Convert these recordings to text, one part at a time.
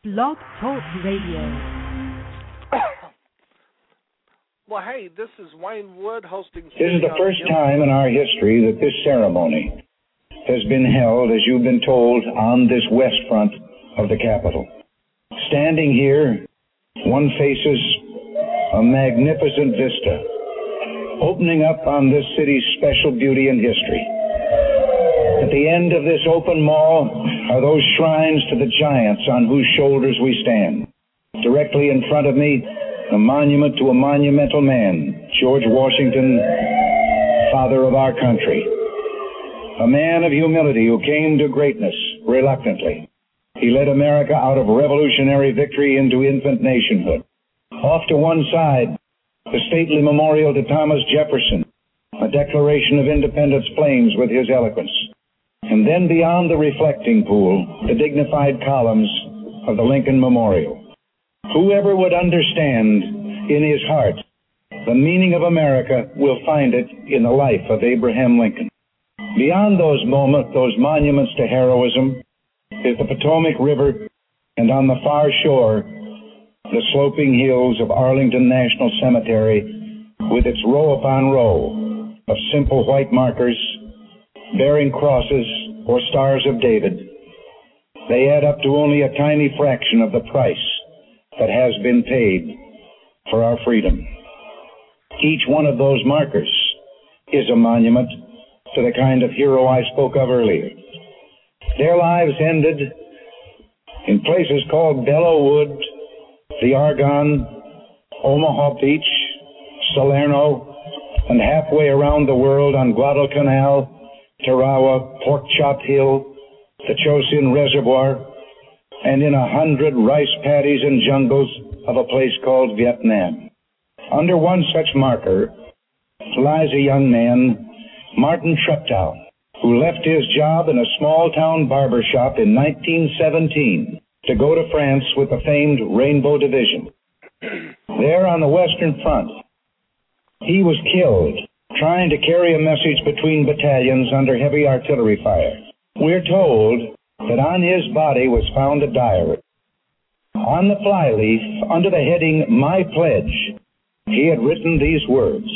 Blog Talk Radio. Well, hey, this is Wayne Wood hosting. This is the first time in our history that this ceremony has been held, as you've been told, on this west front of the Capitol. Standing here, one faces a magnificent vista, opening up on this city's special beauty and history. At the end of this open mall are those shrines to the giants on whose shoulders we stand. Directly in front of me, a monument to a monumental man, George Washington, father of our country. A man of humility who came to greatness reluctantly. He led America out of revolutionary victory into infant nationhood. Off to one side, the stately memorial to Thomas Jefferson, a Declaration of Independence flames with his eloquence. And then beyond the reflecting pool, the dignified columns of the Lincoln Memorial. Whoever would understand in his heart the meaning of America will find it in the life of Abraham Lincoln. Beyond those monuments to heroism, is the Potomac River, and on the far shore, the sloping hills of Arlington National Cemetery with its row upon row of simple white markers bearing crosses or stars of David. They add up to only a tiny fraction of the price that has been paid for our freedom. Each one of those markers is a monument to the kind of hero I spoke of earlier. Their lives ended in places called Belleau Wood, the Argonne, Omaha Beach, Salerno, and halfway around the world on Guadalcanal, Tarawa, Pork Chop Hill, the Chosin Reservoir, and in 100 rice paddies and jungles of a place called Vietnam. Under one such marker lies a young man, Martin Treptow, who left his job in a small-town barber shop in 1917 to go to France with the famed Rainbow Division. There on the Western Front, he was killed trying to carry a message between battalions under heavy artillery fire. We're told that on his body was found a diary. On the flyleaf, under the heading, My Pledge, he had written these words: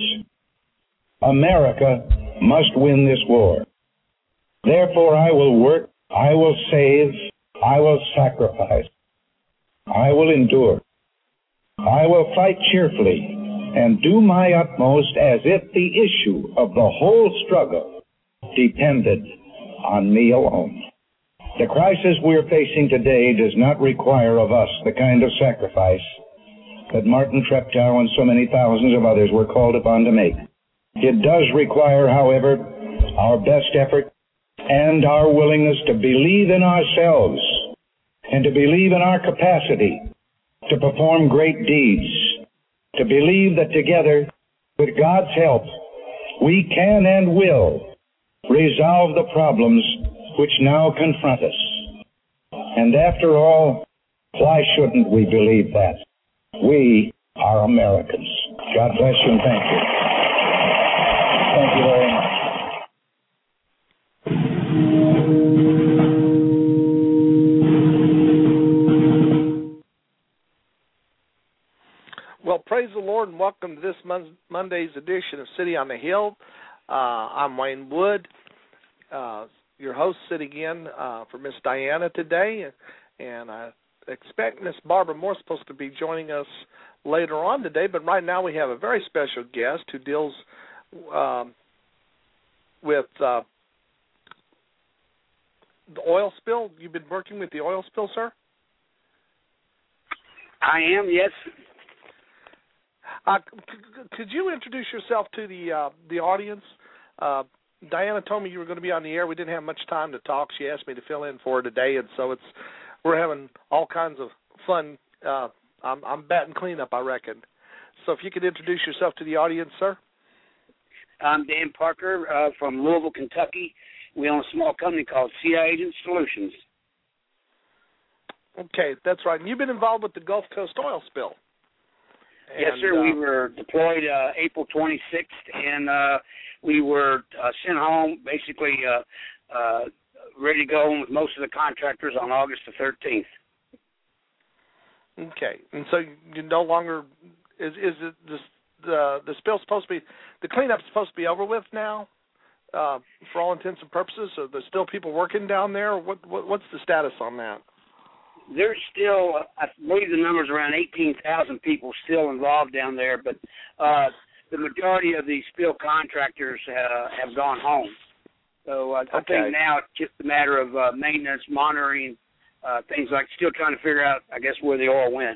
America must win this war. Therefore I will work, I will save, I will sacrifice, I will endure. I will fight cheerfully and do my utmost as if the issue of the whole struggle depended on me alone. The crisis we're facing today does not require of us the kind of sacrifice that Martin Treptow and so many thousands of others were called upon to make. It does require, however, our best effort and our willingness to believe in ourselves and to believe in our capacity to perform great deeds, to believe that together, with God's help, we can and will resolve the problems which now confront us. And after all, why shouldn't we believe that? We are Americans. God bless you and thank you. Thank you very much. Well, praise the Lord and welcome to this Monday's edition of City on the Hill. I'm Wayne Wood, your host sitting in for Miss Diana today, and I expect Miss Barbara Moore's supposed to be joining us later on today, but right now we have a very special guest who deals with the oil spill. You've been working with the oil spill, sir? I am, yes. Could you introduce yourself to the audience? Diana told me you were going to be on the air. We didn't have much time to talk. She asked me to fill in for her today, and so we're having all kinds of fun. I'm batting cleanup, I reckon. So if you could introduce yourself to the audience, sir. I'm Dan Parker from Louisville, Kentucky. We own a small company called CI Agent Solutions. Okay, that's right. And you've been involved with the Gulf Coast oil spill. Yes, sir. We were deployed April 26th, and we were sent home, basically ready to go home with most of the contractors on August the 13th. Okay, and so you no longer is it the spill's supposed to be, the cleanup's supposed to be over with now, for all intents and purposes? So there's still people working down there? What's the status on that? There's still, I believe the number's around 18,000 people still involved down there, but the majority of the spill contractors have gone home. So I think now it's just a matter of maintenance, monitoring, things like still trying to figure out, I guess, where the oil went.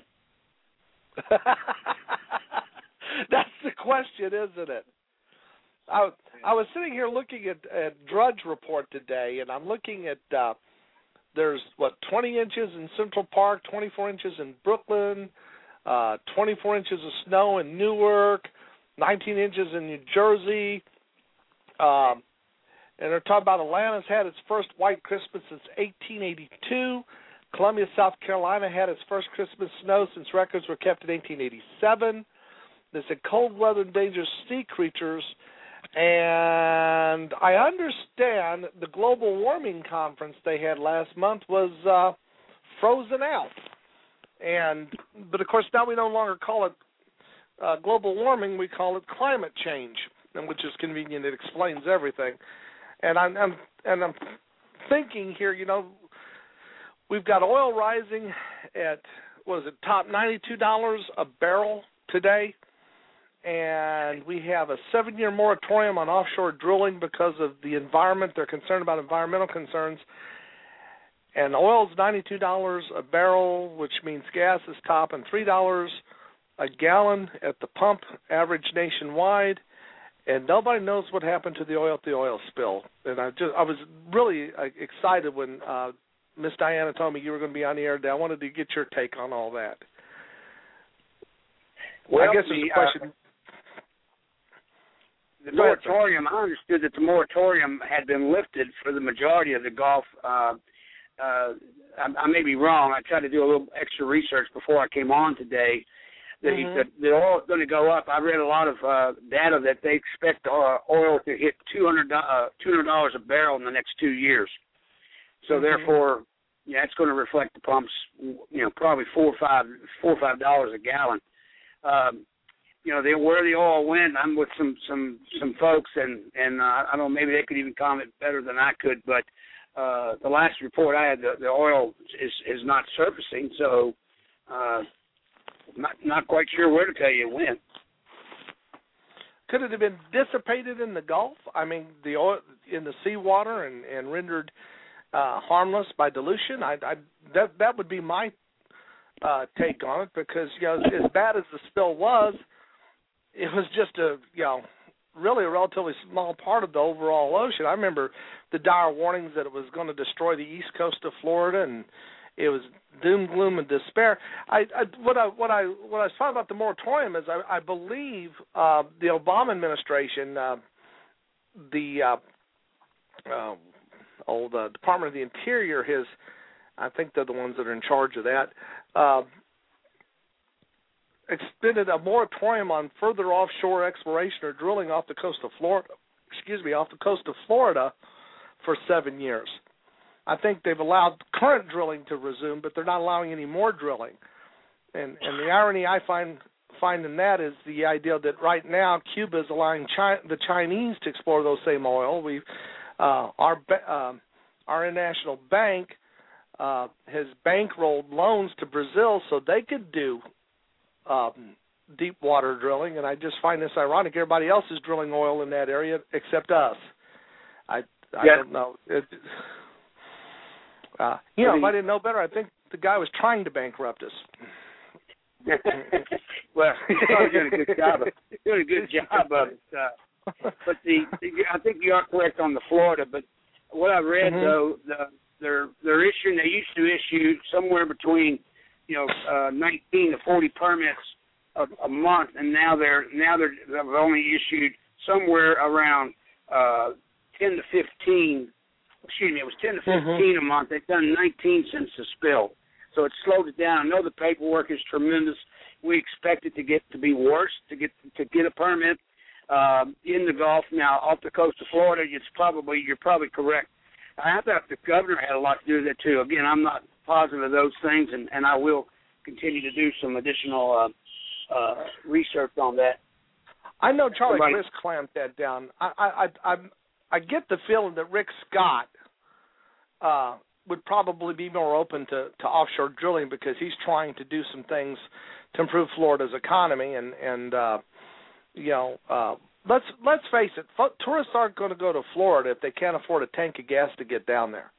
That's the question, isn't it? I was sitting here looking at Drudge Report today, and I'm looking at there's 20 inches in Central Park, 24 inches in Brooklyn, 24 inches of snow in Newark, 19 inches in New Jersey, and they're talking about Atlanta's had its first white Christmas since 1882. Columbia, South Carolina had its first Christmas snow since records were kept in 1887. They said cold weather endangers sea creatures. And I understand the global warming conference they had last month was frozen out. But of course now we no longer call it global warming, we call it climate change, which is convenient. It explains everything. And I'm thinking here, we've got oil rising at top $92 a barrel today. And we have a 7-year moratorium on offshore drilling because of the environment. They're concerned about environmental concerns. And oil's $92 a barrel, which means gas is topping $3 a gallon at the pump, average nationwide. And nobody knows what happened to the oil spill. And I was really excited when Miss Diana told me you were going to be on the air today. I wanted to get your take on all that. Well, I guess it's a question. The moratorium, I understood that the moratorium had been lifted for the majority of the Gulf. I may be wrong. I tried to do a little extra research before I came on today. The oil is going to go up. I read a lot of data that they expect oil to hit $200 a barrel in the next 2 years. So therefore, it's going to reflect the pumps, probably $4 or $5 a gallon. Where the oil went, I'm with some folks, and I don't know, maybe they could even comment better than I could, but the last report I had, the oil is not surfacing, so not quite sure where to tell you it went. Could it have been dissipated in the Gulf? I mean, the oil in the seawater and rendered harmless by dilution? That would be my take on it, because as bad as the spill was, it was just really a relatively small part of the overall ocean. I remember the dire warnings that it was going to destroy the east coast of Florida, and it was doom, gloom, and despair. What I was talking about the moratorium is I believe the Obama administration, the Department of the Interior, I think they're the ones that are in charge of that, extended a moratorium on further offshore exploration or drilling off the coast of Florida for 7 years. I think they've allowed current drilling to resume, but they're not allowing any more drilling. And the irony I find in that is the idea that right now Cuba is allowing the Chinese to explore those same oil. Our international bank has bankrolled loans to Brazil so they could do deep water drilling, and I just find this ironic. Everybody else is drilling oil in that area except us. I don't know. If I didn't know better, I think the guy was trying to bankrupt us. Well, he's probably doing a good job of it. But I think you are correct on the Florida. But what I read though, they're issuing. They used to issue somewhere between 19 to 40 permits a month, and now they've only issued somewhere around 10 to 15. Excuse me, it was 10 to 15 a month. They've done 19 since the spill, so it's slowed it down. I know the paperwork is tremendous. We expect it to be worse to get a permit in the Gulf. Now off the coast of Florida, you're probably correct. I thought the governor had a lot to do with it too. Again, I'm not positive of those things, and I will continue to do some additional research on that. I know Charlie Crist clamped that down. I get the feeling that Rick Scott would probably be more open to offshore drilling because he's trying to do some things to improve Florida's economy. And let's face it, tourists aren't going to go to Florida if they can't afford a tank of gas to get down there.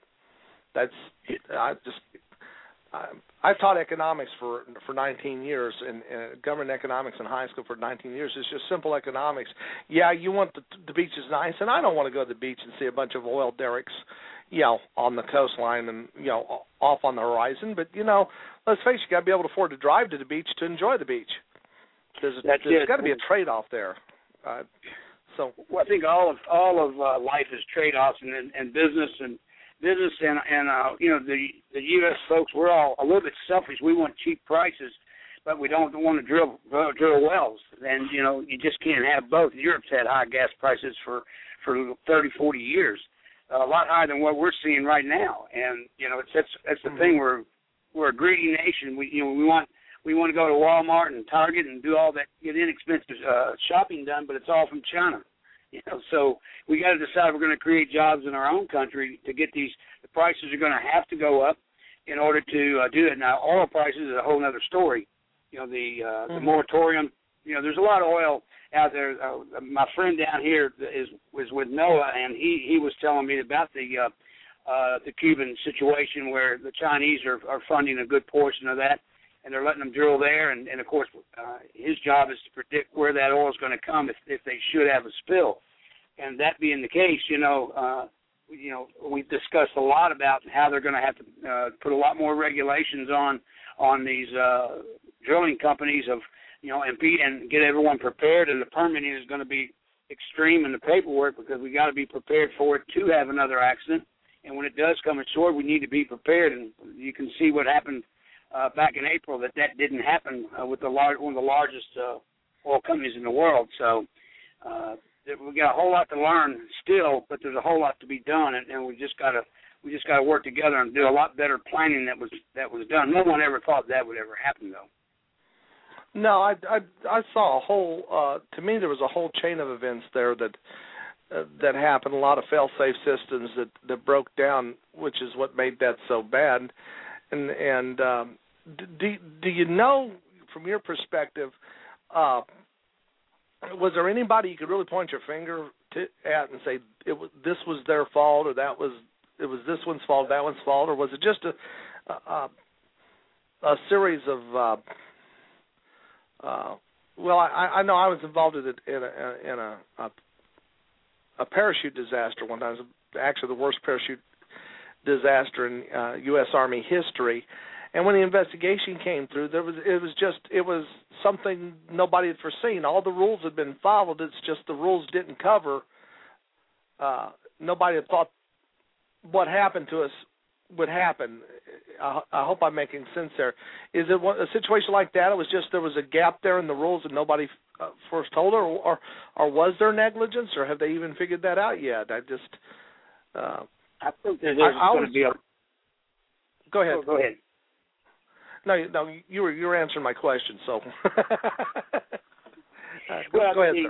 I taught economics for 19 years, and government economics in high school for 19 years. It's just simple economics. Yeah, you want the beach is nice, and I don't want to go to the beach and see a bunch of oil derricks, on the coastline and, off on the horizon. But, let's face it, you got to be able to afford to drive to the beach to enjoy the beach. There's got to be a trade-off there. Well, I think all of life is trade-offs, and business and the U.S. folks, we're all a little bit selfish. We want cheap prices, but we don't want to drill wells. And, you just can't have both. Europe's had high gas prices for 30, 40 years, a lot higher than what we're seeing right now. And, that's the thing. We're a greedy nation. We want to go to Walmart and Target and do all that, get inexpensive shopping done, but it's all from China. So we got to decide we're going to create jobs in our own country to get these. The prices are going to have to go up in order to do it. Now, oil prices is a whole other story. The moratorium. There's a lot of oil out there. My friend down here was with NOAA, and he was telling me about the Cuban situation where the Chinese are funding a good portion of that, and they're letting them drill there. And of course, his job is to predict where that oil is going to come if they should have a spill. And that being the case, we've discussed a lot about how they're going to have to put a lot more regulations on these drilling companies and get everyone prepared. And the permitting is going to be extreme in the paperwork because we got to be prepared for it to have another accident. And when it does come ashore, we need to be prepared. And you can see what happened back in April that didn't happen with one of the largest oil companies in the world. So we got a whole lot to learn still, but there's a whole lot to be done, and we just got to work together and do a lot better planning that was done. No one ever thought that would ever happen, though. No, I saw a whole. To me, there was a whole chain of events there that happened. A lot of fail-safe systems that broke down, which is what made that so bad. And do you know, from your perspective, was there anybody you could really point your finger at and say this was their fault, or it was this one's fault, that one's fault, or was it just a series of I know I was involved in a parachute disaster one time. It was actually the worst parachute disaster in U.S. Army history. And when the investigation came through, it was something nobody had foreseen. All the rules had been followed. It's just the rules didn't cover. Nobody had thought what happened to us would happen. I hope I'm making sense there. Is it a situation like that? It was just there was a gap there in the rules and nobody first told her, or was there negligence, or have they even figured that out yet? I think there's going to be a. Go ahead. Go ahead. No, you were answering my question, so. Well, go ahead, sir.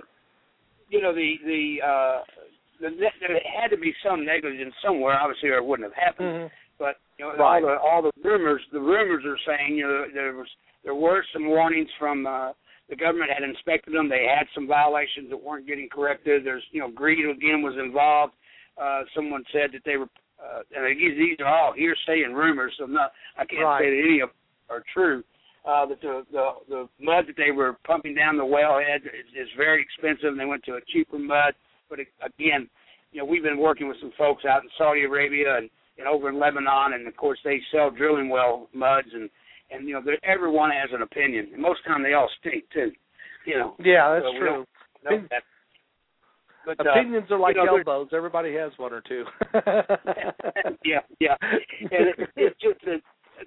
There had to be some negligence somewhere, obviously, or it wouldn't have happened. Mm-hmm. But right. all the rumors are saying there were some warnings from the government had inspected them. They had some violations that weren't getting corrected. There's greed again was involved. Someone said that they were. And these are all hearsay and rumors, so I can't right. say that any of them are true. That the mud that they were pumping down the wellhead is very expensive, and they went to a cheaper mud. But again, we've been working with some folks out in Saudi Arabia and over in Lebanon, and of course they sell drilling well muds, and everyone has an opinion. And most of the time they all stink too. Yeah, that's true. But, opinions are like elbows. Everybody has one or two. yeah. And it's just that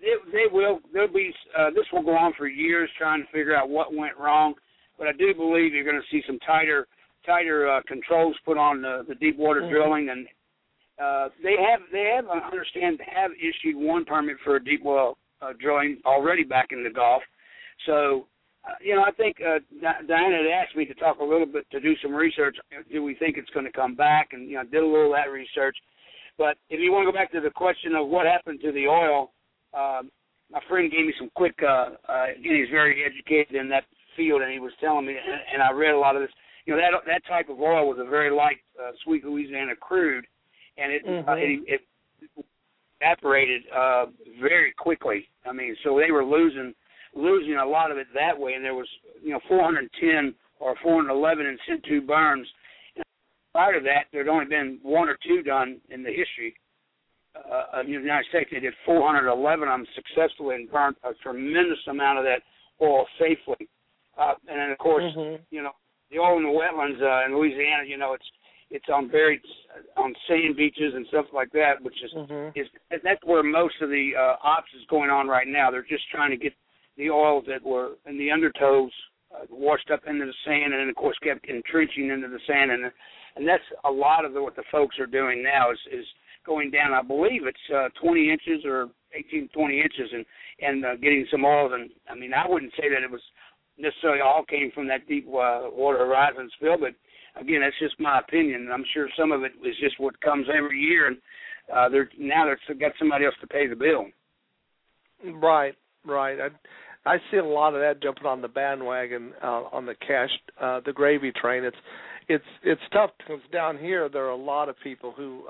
this will go on for years trying to figure out what went wrong. But I do believe you're going to see some tighter controls put on the deep water mm-hmm. drilling, and they have issued one permit for a deep well drilling already back in the Gulf. So, I think Diana had asked me to talk a little bit, to do some research. Do we think it's going to come back? And, did a little of that research. But if you want to go back to the question of what happened to the oil, my friend gave me some quick, he's very educated in that field, and he was telling me, and I read a lot of this, that type of oil was a very light sweet Louisiana crude, and it evaporated very quickly. I mean, so they were losing a lot of it that way, and there was 410 or 411 in situ burns. And prior to that, there'd only been one or two done in the history of the United States. They did 411 of them successfully and burnt a tremendous amount of that oil safely. And then, of course, the oil in the wetlands in Louisiana, it's on buried on sand beaches and stuff like that, which is that's where most of the ops is going on right now. They're just trying to get the oils that were in the undertows washed up into the sand, and then, of course, kept entrenching into the sand, and that's a lot of what the folks are doing now is going down. I believe it's 20 inches or 18, 20 inches, and getting some oils. And I mean, I wouldn't say that it was necessarily all came from that deep water horizon spill, but again, that's just my opinion. I'm sure some of it is just what comes every year, and they've got somebody else to pay the bill. Right. I see a lot of that jumping on the bandwagon on the the gravy train. It's tough because down here there are a lot of people who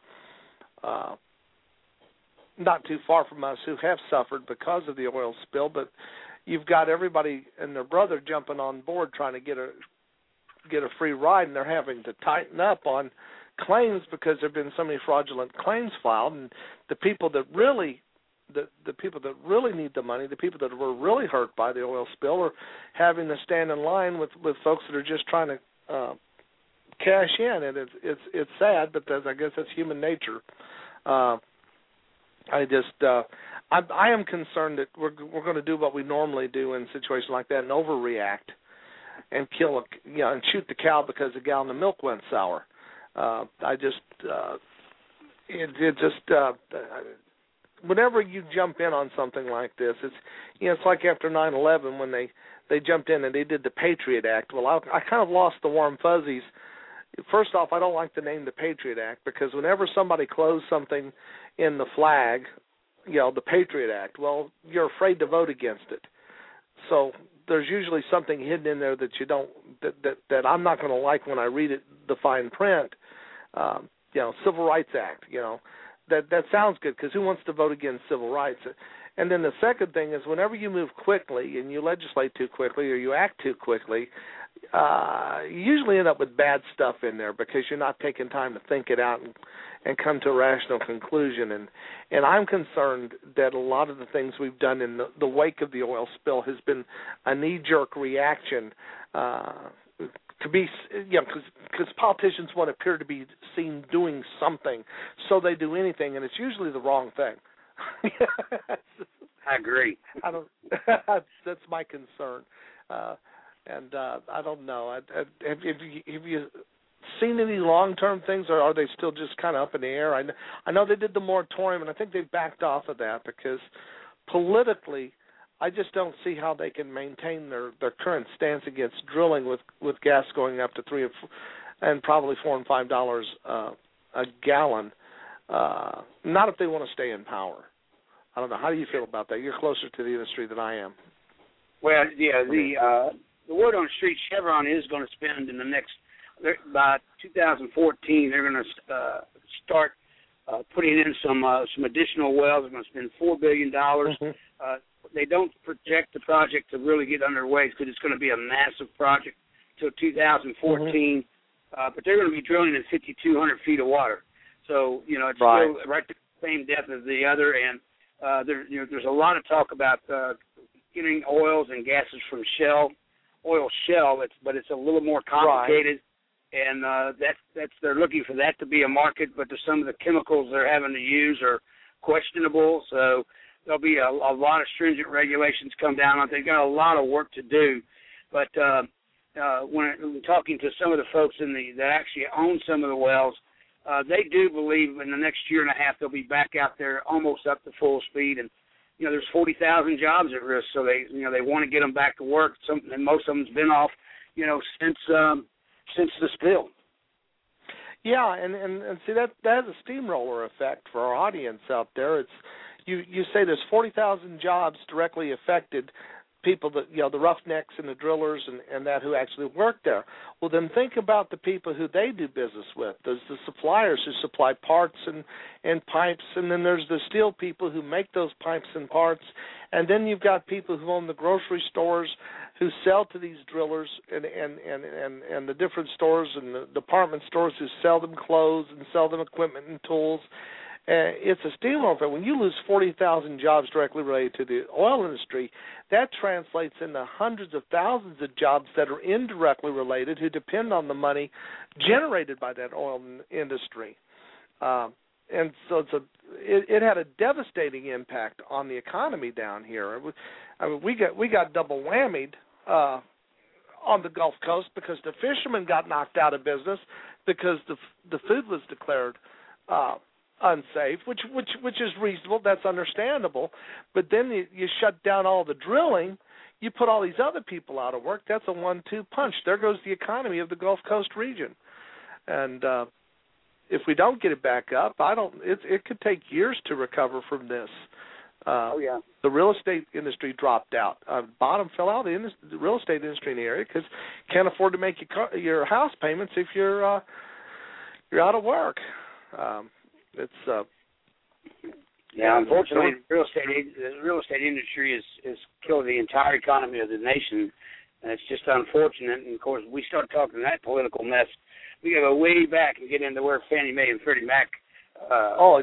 not too far from us who have suffered because of the oil spill, but you've got everybody and their brother jumping on board trying to get a free ride, and they're having to tighten up on claims because there have been so many fraudulent claims filed, and the people that really need the money, the people that were really hurt by the oil spill, are having to stand in line with folks that are just trying to cash in, and it's sad, but I guess that's human nature. I am concerned that we're going to do what we normally do in situations like that and overreact and and shoot the cow because a gallon of milk went sour. Whenever you jump in on something like this, it's like after 9/11 when they jumped in and they did the Patriot Act. Well, I kind of lost the warm fuzzies. First off, I don't like the name the Patriot Act because whenever somebody clothes something in the flag, the Patriot Act, well, you're afraid to vote against it. So there's usually something hidden in there that you don't that I'm not going to like when I read it, the fine print. Civil Rights Act, that sounds good because who wants to vote against civil rights? And then the second thing is whenever you move quickly and you legislate too quickly or you act too quickly, you usually end up with bad stuff in there because you're not taking time to think it out and come to a rational conclusion. And I'm concerned that a lot of the things we've done in the wake of the oil spill has been a knee-jerk reaction to be, because politicians want to appear to be seen doing something, so they do anything, and it's usually the wrong thing. I agree. That's my concern. And I don't know. Have you seen any long-term things, or are they still just kind of up in the air? I know they did the moratorium, and I think they've backed off of that because politically, I just don't see how they can maintain their current stance against drilling with gas going up to $3 and probably $4 and $5 a gallon. Not if they want to stay in power. I don't know. How do you feel about that? You're closer to the industry than I am. Well, yeah, the word on the street, Chevron is going to spend in the next, by 2014, they're going to start putting in some additional wells. They're going to spend $4 billion. They don't project the project to really get underway because it's going to be a massive project till 2014. But they're going to be drilling in 5,200 feet of water. So, it's still right to the same depth as the other. And there's a lot of talk about getting oils and gases from oil shell, but it's a little more complicated. And they're looking for that to be a market, but some of the chemicals they're having to use are questionable. So there'll be a lot of stringent regulations come down on it. They've got a lot of work to do. But when talking to some of the folks that actually own some of the wells, they do believe in the next year and a half they'll be back out there almost up to full speed. And there's 40,000 jobs at risk, so they want to get them back to work. And most of them's been off, since the spill. Yeah, and see that has a steamroller effect for our audience out there. It's you say there's 40,000 jobs directly affected, people that the roughnecks and the drillers and that who actually work there. Well, then think about the people who they do business with. There's the suppliers who supply parts and pipes, and then there's the steel people who make those pipes and parts, and then you've got people who own the grocery stores who sell to these drillers and the different stores and the department stores who sell them clothes and sell them equipment and tools. It's a steamroller. When you lose 40,000 jobs directly related to the oil industry, that translates into hundreds of thousands of jobs that are indirectly related who depend on the money generated by that oil industry. And so it had a devastating impact on the economy down here. I mean, we got double whammied on the Gulf Coast because the fishermen got knocked out of business because the food was declared unsafe, which is reasonable. That's understandable. But then you shut down all the drilling. You put all these other people out of work. That's a 1-2 punch. There goes the economy of the Gulf Coast region. And if we don't get it back up, it could take years to recover from this. The real estate industry dropped out. Bottom fell out. The real estate industry in the area because can't afford to make your house payments if you're out of work. Unfortunately, the real estate industry has killed the entire economy of the nation, and it's just unfortunate. And of course, we start talking that political mess, we got to go way back and get into where Fannie Mae and Freddie Mac. We're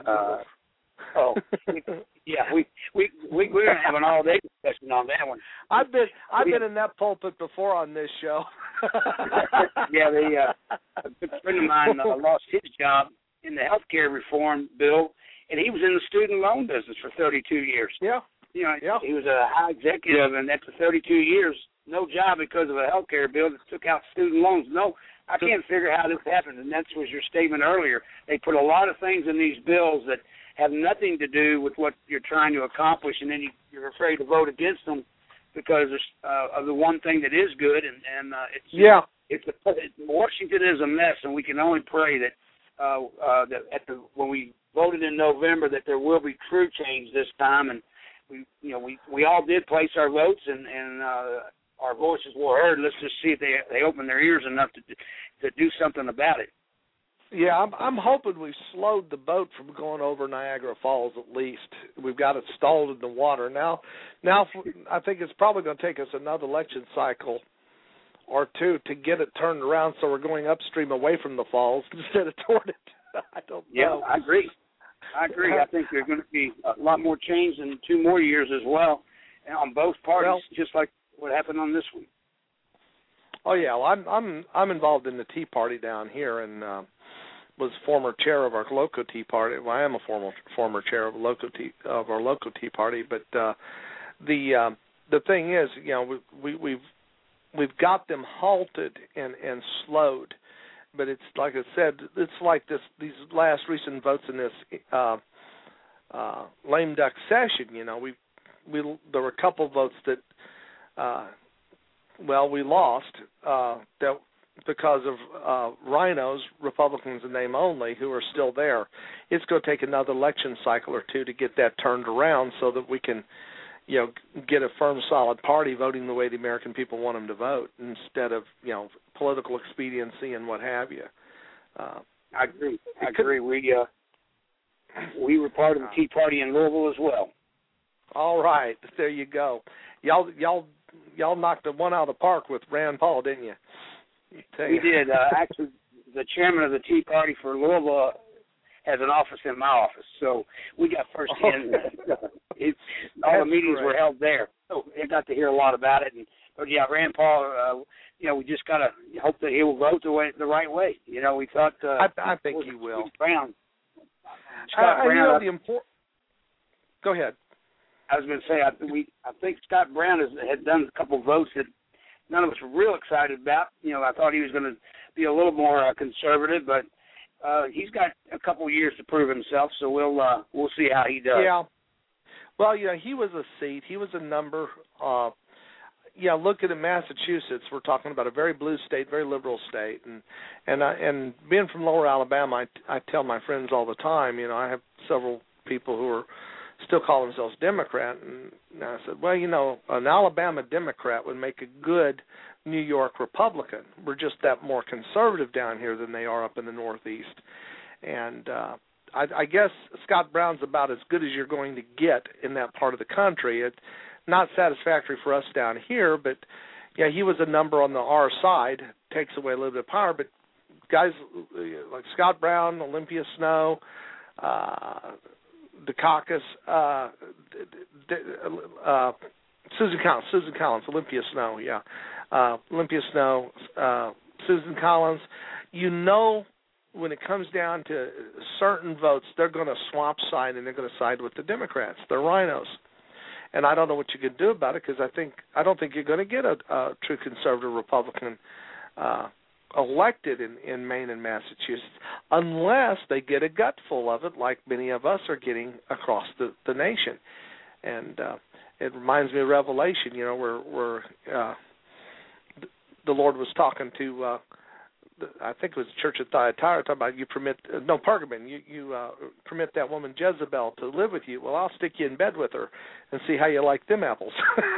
gonna have an all-day discussion on that one. I've been in that pulpit before on this show. A good friend of mine lost his job in the health care reform bill, and he was in the student loan business for 32 years. Yeah. He was a high executive, and after 32 years, no job because of a health care bill that took out student loans. No, I can't figure how this happened, and that was your statement earlier. They put a lot of things in these bills that have nothing to do with what you're trying to accomplish, and then you're afraid to vote against them because of the one thing that is good, Washington is a mess, and we can only pray that when we voted in November that there will be true change this time, and we all did place our votes, and our voices were heard. Let's just see if they open their ears enough to do something about it. Yeah, I'm hoping we've slowed the boat from going over Niagara Falls at least. We've got it stalled in the water. Now I think it's probably going to take us another election cycle or two to get it turned around so we're going upstream away from the falls instead of toward it. I don't know. Yeah, I agree. I think there's going to be a lot more change in 2 more years as well on both parties, just like what happened on this one. Oh yeah, well, I'm involved in the Tea Party down here, and was former chair of our local Tea Party. Well, I am a former chair of our local Tea Party. But the thing is, we've got them halted and slowed. But it's like I said, it's like these last recent votes in this lame duck session. There were a couple votes that we lost that because of rhinos, Republicans in name only, who are still there. It's going to take another election cycle or two to get that turned around so that we can, get a firm, solid party voting the way the American people want them to vote instead of, political expediency and what have you. I agree. We were part of the Tea Party in Louisville as well. All right, there you go. Y'all knocked the one out of the park with Rand Paul, didn't you? We did. Actually, the chairman of the Tea Party for Louisville has an office in my office, so we got first hand. All the meetings were held there, so I got to hear a lot about it. But Rand Paul, we just gotta hope that he will vote the right way. We thought. I think he will. Brown. Scott Brown. Go ahead. I was going to say, I think Scott Brown had done a couple votes that none of us were real excited about. I thought he was going to be a little more conservative, but he's got a couple years to prove himself, so we'll see how he does. Yeah. Well, he was a seat. He was a number. Looking at Massachusetts, we're talking about a very blue state, very liberal state, and being from Lower Alabama, I tell my friends all the time. I have several people who still call themselves Democrat, and I said, well, an Alabama Democrat would make a good New York Republican. We're just that more conservative down here than they are up in the Northeast, and I guess Scott Brown's about as good as you're going to get in that part of the country. It's not satisfactory for us down here, but he was a number on the R side. Takes away a little bit of power, but guys like Scott Brown, Olympia Snow, Dukakis, Susan Collins, Olympia Snow, Olympia Snow, Susan Collins. When it comes down to certain votes, they're going to swap side, and they're going to side with the Democrats. They're rhinos. And I don't know what you can do about it, because I don't think you're going to get a true conservative Republican elected in Maine and Massachusetts unless they get a gut full of it, like many of us are getting across the nation. And it reminds me of Revelation, where the Lord was talking to I think it was the church of Thyatira, talking about Pergamon, you permit that woman Jezebel to live with you. Well, I'll stick you in bed with her and see how you like them apples.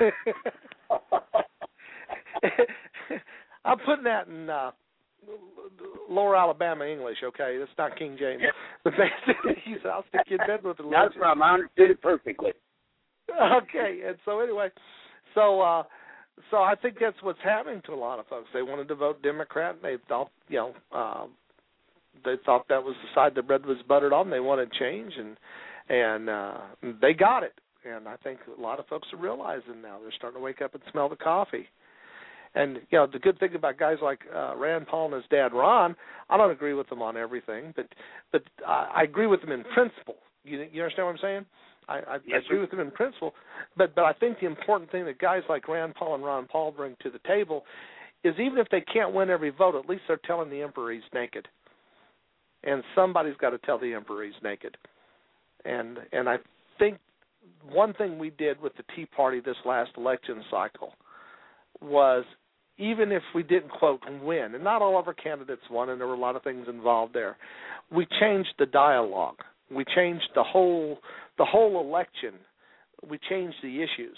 I'm putting that in Lower Alabama English, okay? That's not King James. But basically, he said, I'll stick you in bed with her. That's right. I understood it perfectly. Okay, and so anyway, so I think that's what's happening to a lot of folks. They wanted to vote Democrat, and they thought, they thought that was the side the bread was buttered on. They wanted change, and they got it. And I think a lot of folks are realizing now. They're starting to wake up and smell the coffee. And, the good thing about guys like Rand Paul and his dad, Ron, I don't agree with them on everything, but I agree with them in principle. You understand what I'm saying? I agree with them in principle, but I think the important thing that guys like Rand Paul and Ron Paul bring to the table is even if they can't win every vote, at least they're telling the emperor he's naked. And somebody's got to tell the emperor he's naked. And I think one thing we did with the Tea Party this last election cycle was, even if we didn't, quote, win, and not all of our candidates won, and there were a lot of things involved there, we changed the dialogue. We changed the whole election. We changed the issues,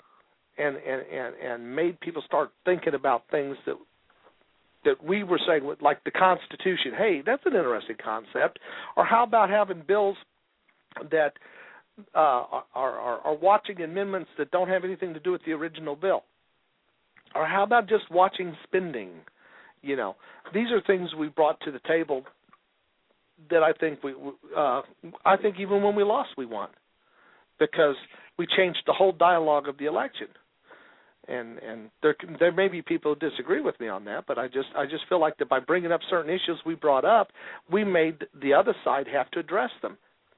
and made people start thinking about things that we were saying, like the Constitution. Hey, that's an interesting concept. Or how about having bills that are watching amendments that don't have anything to do with the original bill? Or how about just watching spending? These are things we brought to the table that I think even when we lost, we won, because we changed the whole dialogue of the election. And there may be people who disagree with me on that, but I just feel like that by bringing up certain issues we brought up, we made the other side have to address them.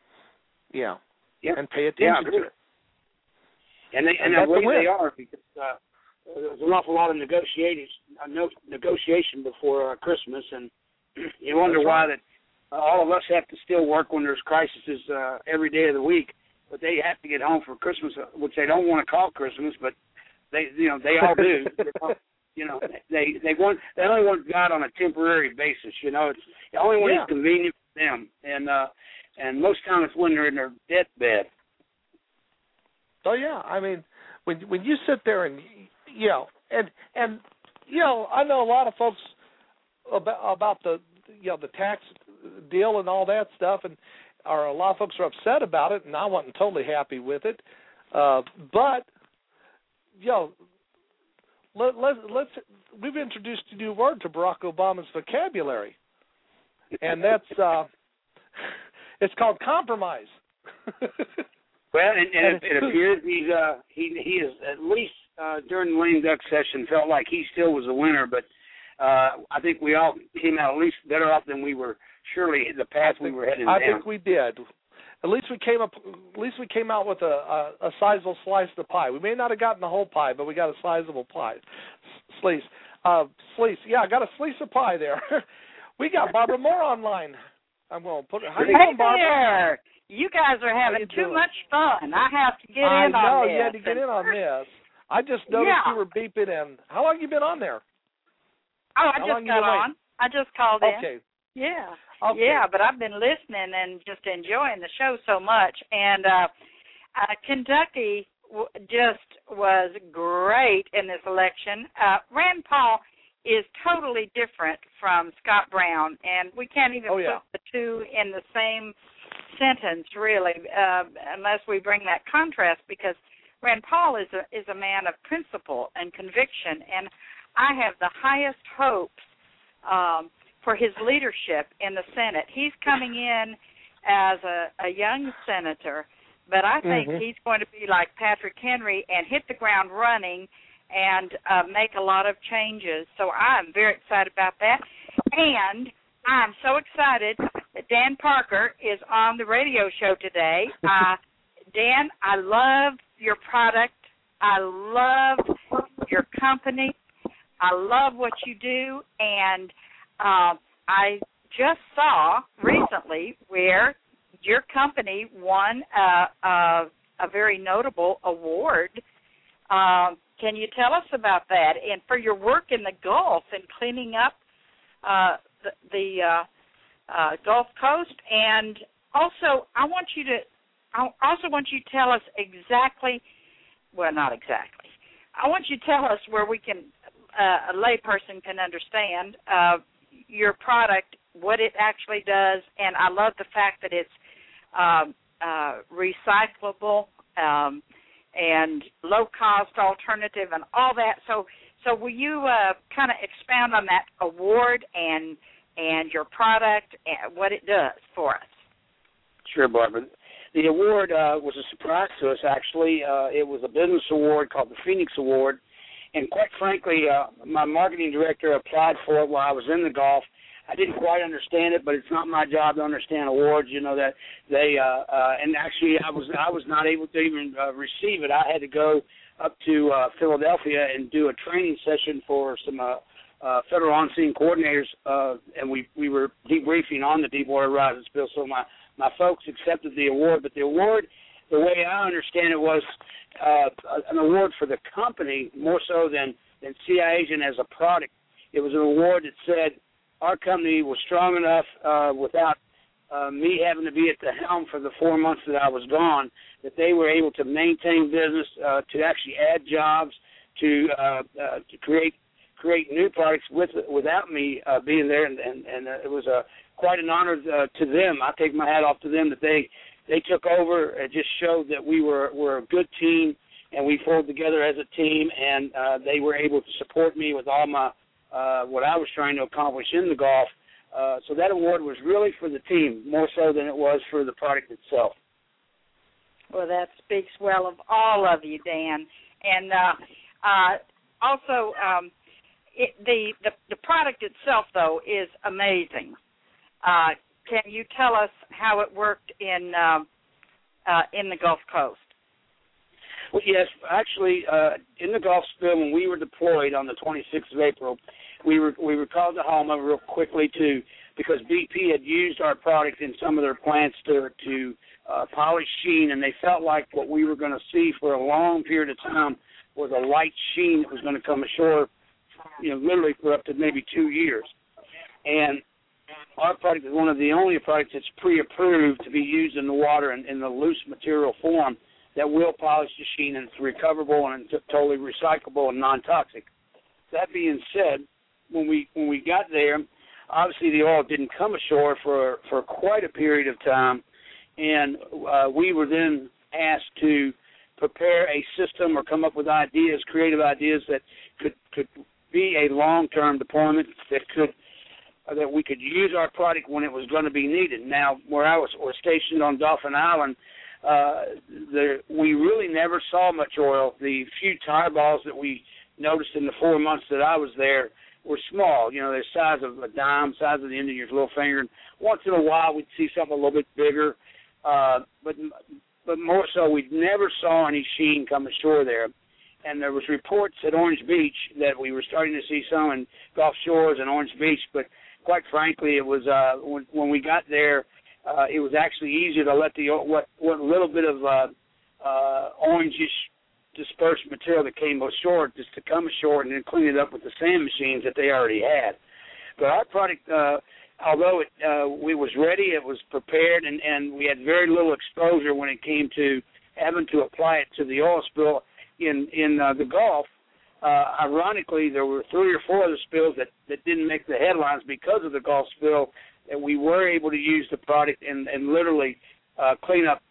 And pay attention to it. And I believe they are, because there's an awful lot of negotiation before Christmas, and you wonder why that all of us have to still work when there's crises every day of the week, but they have to get home for Christmas, which they don't want to call Christmas, but they all do. They only want God on a temporary basis. It's the only one that's convenient for them, and most times it's when they're in their deathbed. Oh yeah, I mean, when you sit there and I know a lot of folks about the tax deal and all that stuff, and a lot of folks are upset about it, and I wasn't totally happy with it. But we've introduced a new word to Barack Obama's vocabulary, and that's it's called compromise. Well, and it appears he is, at least during the lame duck session, felt like he still was a winner, but I think we all came out at least better off than we were surely the path we were heading down. I think we did. At least we came out with a sizable slice of the pie. We may not have gotten the whole pie, but we got a sizable pie. Slice. Yeah, I got a slice of pie there. We got Barbara Moore online. I'm going to put it. How you doing, Barbara? You guys are having too much fun. I have to get in on this. I know, you had to get in on this. I just noticed you were beeping in. How long have you been on there? Oh, I just got on. I just called in. Okay. Yeah. Okay. Yeah, but I've been listening and just enjoying the show so much. And Kentucky just was great in this election. Rand Paul is totally different from Scott Brown, and we can't even put the two in the same sentence, really, unless we bring that contrast, because Rand Paul is a man of principle and conviction, and I have the highest hopes for his leadership in the Senate. He's coming in as a young senator, but I think he's going to be like Patrick Henry and hit the ground running and make a lot of changes. So I'm very excited about that. And I'm so excited that Dan Parker is on the radio show today. Dan, I love your product. I love your company. I love what you do. And I just saw recently where your company won a very notable award. Can you tell us about that? And for your work in the Gulf and cleaning up the Gulf Coast, and also I want you to tell us exactly. Well, not exactly. I want you to tell us where we can a layperson can understand your product, what it actually does, and I love the fact that it's recyclable and low-cost alternative and all that. So will you kind of expound on that award and your product and what it does for us? Sure, Barbara. The award was a surprise to us, actually. It was a business award called the Phoenix Award. And quite frankly, my marketing director applied for it while I was in the Gulf. I didn't quite understand it, but it's not my job to understand awards. You know that they and actually I was not able to even receive it. I had to go up to Philadelphia and do a training session for some federal on-scene coordinators, and we were debriefing on the Deepwater Horizon spill. So my folks accepted the award, but the award, the way I understand it, was an award for the company more so than Sea Agent as a product. It was an award that said our company was strong enough without me having to be at the helm for the 4 months that I was gone, that they were able to maintain business, to actually add jobs, to create new products without me being there, and it was quite an honor to them. I take my hat off to them that they took over. It just showed that we're a good team, and we pulled together as a team, and they were able to support me with all my what I was trying to accomplish in the Gulf. So that award was really for the team, more so than it was for the product itself. Well, that speaks well of all of you, Dan. And also, the product itself, though, is amazing. Can you tell us how it worked in the Gulf Coast? Well, yes, actually, in the Gulf spill, when we were deployed on the 26th of April, we were called to Halma real quickly because BP had used our product in some of their plants to polish sheen, and they felt like what we were going to see for a long period of time was a light sheen that was going to come ashore, literally for up to maybe 2 years. And our product is one of the only products that's pre-approved to be used in the water in the loose material form that will polish the sheen, and it's recoverable and totally recyclable and non-toxic. That being said, when we got there, obviously the oil didn't come ashore for quite a period of time, and we were then asked to prepare a system or come up with ideas, creative ideas that could be a long-term deployment that we could use our product when it was going to be needed. Now, where I was stationed on Dauphin Island, we really never saw much oil. The few tire balls that we noticed in the 4 months that I was there were small. The size of a dime, size of the end of your little finger. And once in a while, we'd see something a little bit bigger. But more so, we never saw any sheen come ashore there. And there was reports at Orange Beach that we were starting to see some in Gulf Shores and Orange Beach. But quite frankly, it was when we got there, it was actually easier to let what little bit of orangish dispersed material that came ashore just to come ashore and then clean it up with the sand machines that they already had. But our product, although it was ready, it was prepared, and we had very little exposure when it came to having to apply it to the oil spill in the Gulf. Ironically, there were 3 or 4 other spills that didn't make the headlines because of the Gulf spill, that we were able to use the product and literally clean up.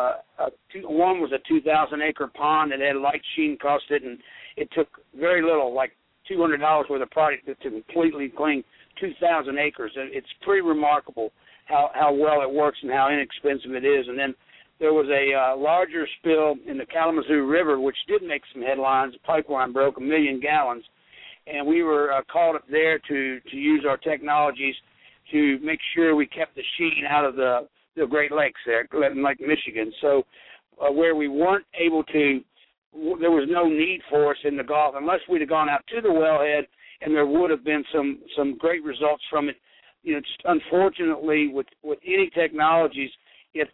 One was a 2,000-acre pond that had light sheen across it, and it took very little, like $200 worth of product to completely clean 2,000 acres. It's pretty remarkable how well it works and how inexpensive it is. And then there was a larger spill in the Kalamazoo River, which did make some headlines. The pipeline broke 1 million gallons, and we were called up there to use our technologies to make sure we kept the sheen out of the Great Lakes there, Lake Michigan. So where we weren't able to, there was no need for us in the Gulf unless we'd have gone out to the wellhead, and there would have been some great results from it. You know, just unfortunately, with any technologies, if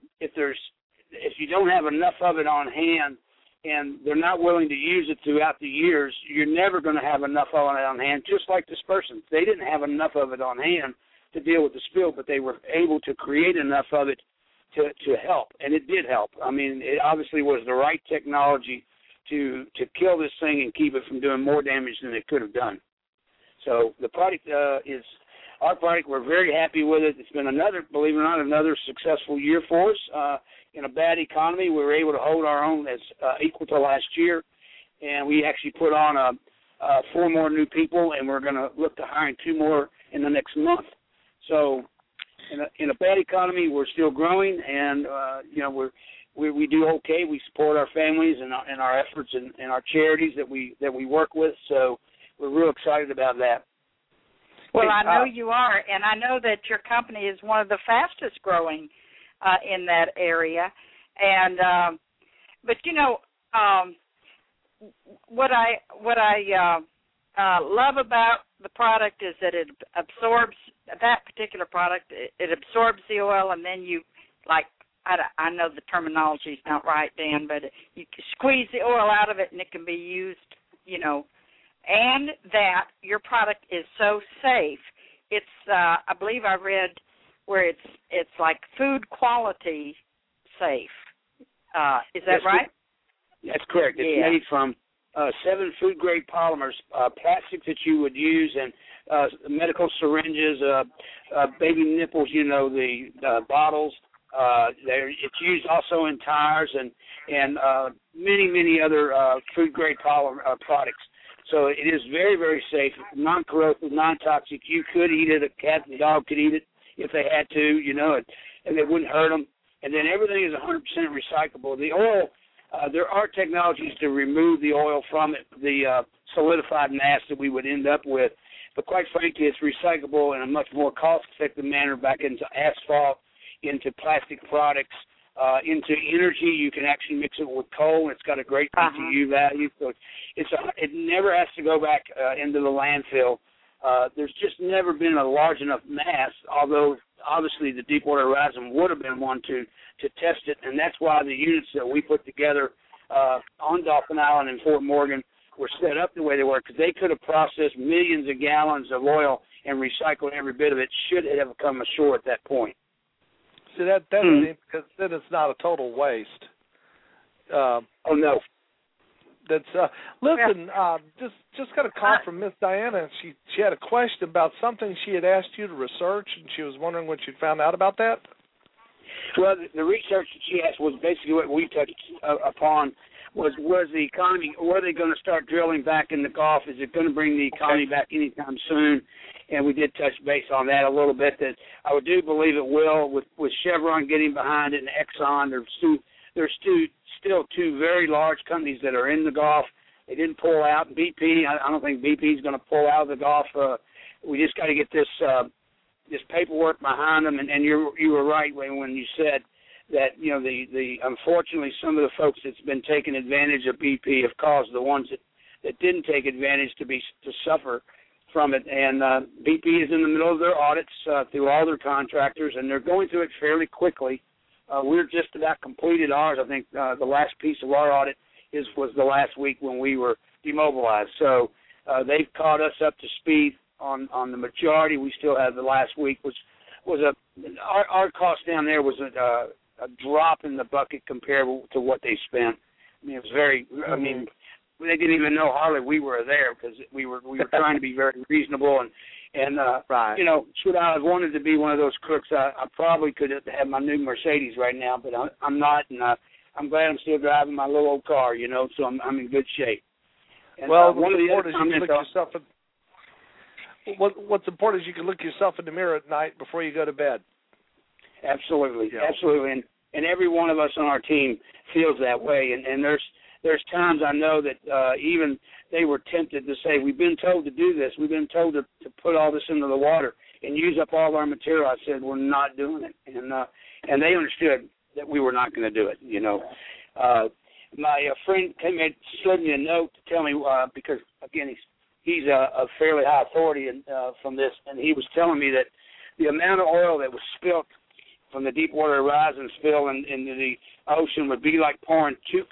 you don't have enough of it on hand, and they're not willing to use it throughout the years, you're never going to have enough of it on hand. Just like dispersants, they didn't have enough of it on hand to deal with the spill, but they were able to create enough of it to help, and it did help. I mean, it obviously was the right technology to kill this thing and keep it from doing more damage than it could have done. So the product is our product. We're very happy with it. It's been another, believe it or not, another successful year for us. In a bad economy, we were able to hold our own as equal to last year, and we actually put on 4 more new people, and we're going to look to hiring 2 more in the next month. So in a bad economy, we're still growing, and we do okay. We support our families and our efforts and our charities that we work with. So we're real excited about that. Well, I know you are, and I know that your company is one of the fastest growing in that area. And but you know, what I love about the product is that it absorbs that particular product. It absorbs the oil, and then you, like, I know the terminology is not right, Dan, but you squeeze the oil out of it, and it can be used, you know. And that your product is so safe. It's I believe I read where it's like food quality safe. Is that right? That's correct. It's made from 7 food-grade polymers, plastic that you would use, and medical syringes, baby nipples, you know, the bottles. It's used also in tires and many other food-grade polymer products. So it is very, very safe, non-corrosive, non-toxic. You could eat it. A cat and dog could eat it if they had to, you know, and it wouldn't hurt them. And then everything is 100% recyclable. The oil, there are technologies to remove the oil from it, the solidified mass that we would end up with. But quite frankly, it's recyclable in a much more cost-effective manner back into asphalt, into plastic products, into energy. You can actually mix it with coal, and it's got a great BTU value. So it never has to go back into the landfill. There's just never been a large enough mass, although obviously the Deepwater Horizon would have been one to test it, and that's why the units that we put together on Dauphin Island and Fort Morgan were set up the way they were, because they could have processed millions of gallons of oil and recycled every bit of it should it have come ashore at that point. See, that's because then it's not a total waste. Oh, no. That's listen. Just got a call from Miss Diana. She had a question about something she had asked you to research, and she was wondering what you found out about that. Well, the research that she asked was basically what we touched upon. Was the economy? Were they going to start drilling back in the Gulf? Is it going to bring the economy back anytime soon? And we did touch base on that a little bit. That I do believe it will, with Chevron getting behind it and Exxon. There's still 2 very large companies that are in the Gulf. They didn't pull out. BP, I don't think BP is going to pull out of the Gulf. We just got to get this paperwork behind them. And you were right, Wayne, when you said that, you know, the unfortunately some of the folks that's been taking advantage of BP have caused the ones that didn't take advantage to suffer. from it. And BP is in the middle of their audits through all their contractors, and they're going through it fairly quickly. We're just about completed ours. I think the last piece of our audit was the last week when we were demobilized. So they've caught us up to speed on the majority. We still have the last week, which was our cost down there was a drop in the bucket compared to what they spent. I mean, it was very. I mean, they didn't even know hardly we were there because we were trying to be very reasonable and right. You know, should I have wanted to be one of those crooks, I probably could have my new Mercedes right now, but I'm not, and I'm glad I'm still driving my little old car. You know, so I'm in good shape. And, well, one of the other what's important is you can look yourself in the mirror at night before you go to bed. Absolutely, absolutely, and every one of us on our team feels that way. And there's times I know that even they were tempted to say, we've been told to do this. We've been told to put all this into the water and use up all of our material. I said, we're not doing it. And they understood that we were not going to do it, you know. My friend slid me a note to tell me, because, again, he's a fairly high authority from this, and he was telling me that the amount of oil that was spilt from the Deepwater Horizon spill into the ocean would be like pouring two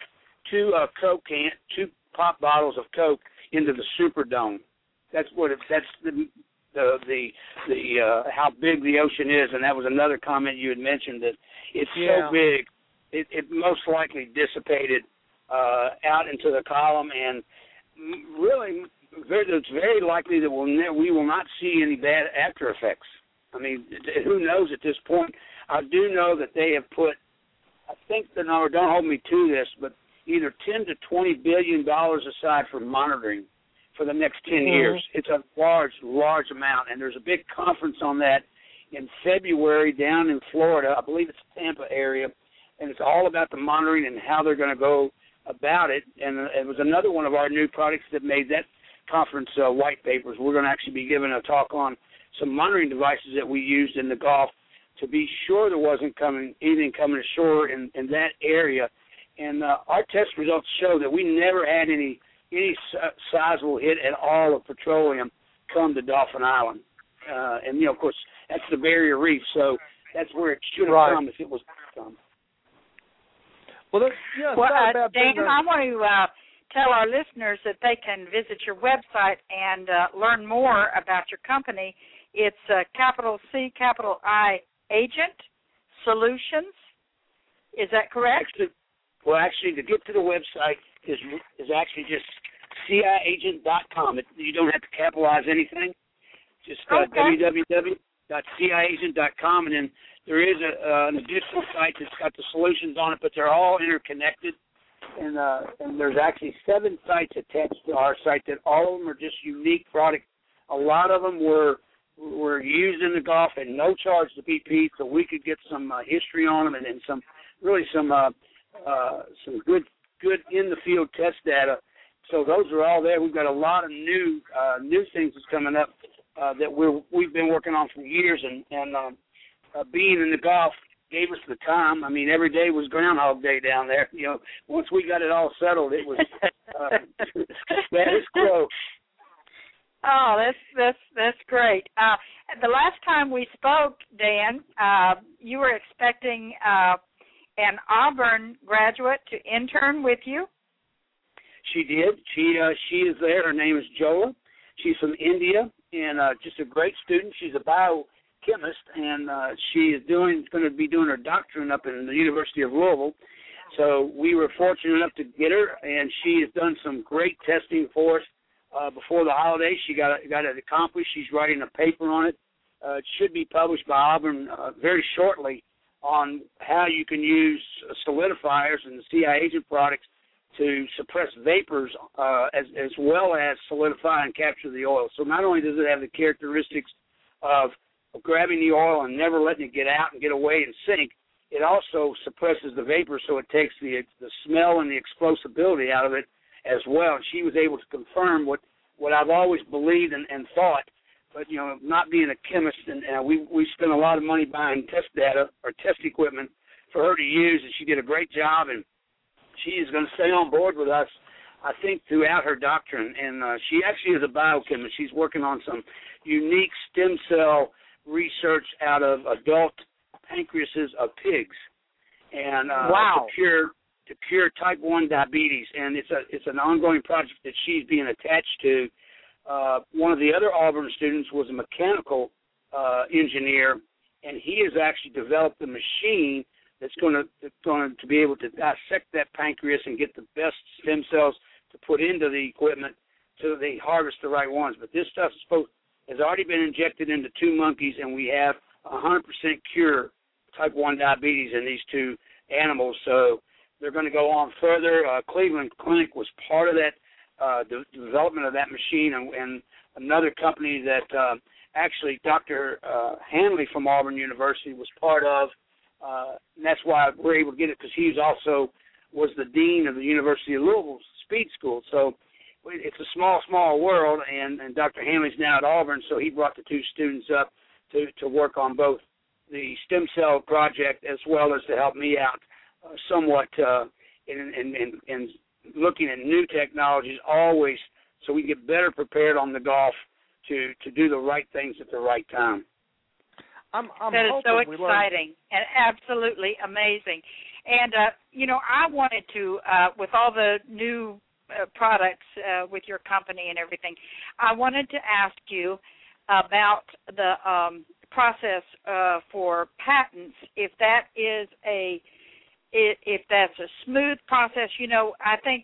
pop bottles of Coke into the Superdome. That's the how big the ocean is, and that was another comment you had mentioned, that it's so big, it most likely dissipated out into the column, and really it's very likely that we will not see any bad after effects. I mean, who knows at this point? I do know that they have put, I think the number, don't hold me to this, but either $10 to $20 billion aside for monitoring for the next 10 years. It's a large amount, and there's a big conference on that in February down in Florida. I believe it's Tampa area, and it's all about the monitoring and how they're going to go about it. And it was another one of our new products that made that conference white papers. We're going to actually be giving a talk on some monitoring devices that we used in the Gulf to be sure there wasn't anything coming ashore in that area. And our test results show that we never had any sizable hit at all of petroleum come to Dauphin Island. And, you know, of course, that's the Barrier Reef, so that's where it should have come if it was to come. Well, Dan, I want to tell our listeners that they can visit your website and learn more about your company. It's capital C, capital I, Agent Solutions. Is that correct? Actually, to get to the website is actually just CIAgent.com. You don't have to capitalize anything. Just www.CIAgent.com, and then there is an additional site that's got the solutions on it, but they're all interconnected. And there's actually 7 sites attached to our site that all of them are just unique products. A lot of them were used in the Gulf at no charge to BP, so we could get some history on them and then some good in the field test data. So those are all there. We've got a lot of new things that's coming up that we've been working on for years, and being in the Gulf gave us the time. I mean, every day was Groundhog Day down there. You know, once we got it all settled, it was status quo. Oh, that's great. The last time we spoke, Dan, you were expecting an Auburn graduate to intern with you. She did. She is there. Her name is Jola. She's from India and just a great student. She's a biochemist, and she is going to be doing her doctorate up in the University of Louisville. So we were fortunate enough to get her, and she has done some great testing for us. Before the holidays, she got it accomplished. She's writing a paper on it. It should be published by Auburn very shortly on how you can use solidifiers and the CI Agent products to suppress vapors as well as solidify and capture the oil. So not only does it have the characteristics of grabbing the oil and never letting it get out and get away and sink, it also suppresses the vapor, so it takes the smell and the explosibility out of it as well. And she was able to confirm what I've always believed and thought, but, you know, not being a chemist, and we spent a lot of money buying test data or test equipment for her to use, and she did a great job, and she is going to stay on board with us I think, throughout her doctrine. And she actually is a biochemist. She's working on some unique stem cell research out of adult pancreases of pigs, and wow. to cure type 1 diabetes. And it's an ongoing project that she's being attached to. One of the other Auburn students was a mechanical engineer, and he has actually developed a machine that's going to be able to dissect that pancreas and get the best stem cells to put into the equipment so that they harvest the right ones. But this stuff has already been injected into 2 monkeys, and we have 100% cure type 1 diabetes in these 2 animals. So they're going to go on further. Cleveland Clinic was part of that the development of that machine, and another company that actually Dr. Hanley from Auburn University was part of. And that's why we're able to get it, because he was the dean of the University of Louisville Speed School. So it's a small world, and Dr. Hanley's now at Auburn, so he brought the 2 students up to work on both the stem cell project as well as to help me out somewhat in looking at new technologies always, so we get better prepared on the golf to do the right things at the right time. That is so exciting and absolutely amazing. And, I wanted to, with all the new products with your company and everything, I wanted to ask you about the process for patents, if that's a smooth process. I think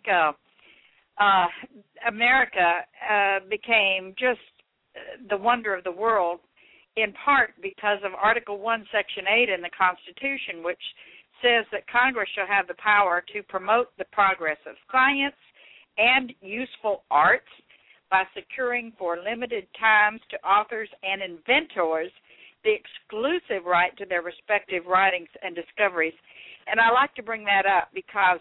America became just the wonder of the world, in part because of Article 1, Section 8 in the Constitution, which says that Congress shall have the power to promote the progress of science and useful arts by securing for limited times to authors and inventors the exclusive right to their respective writings and discoveries. And I like to bring that up because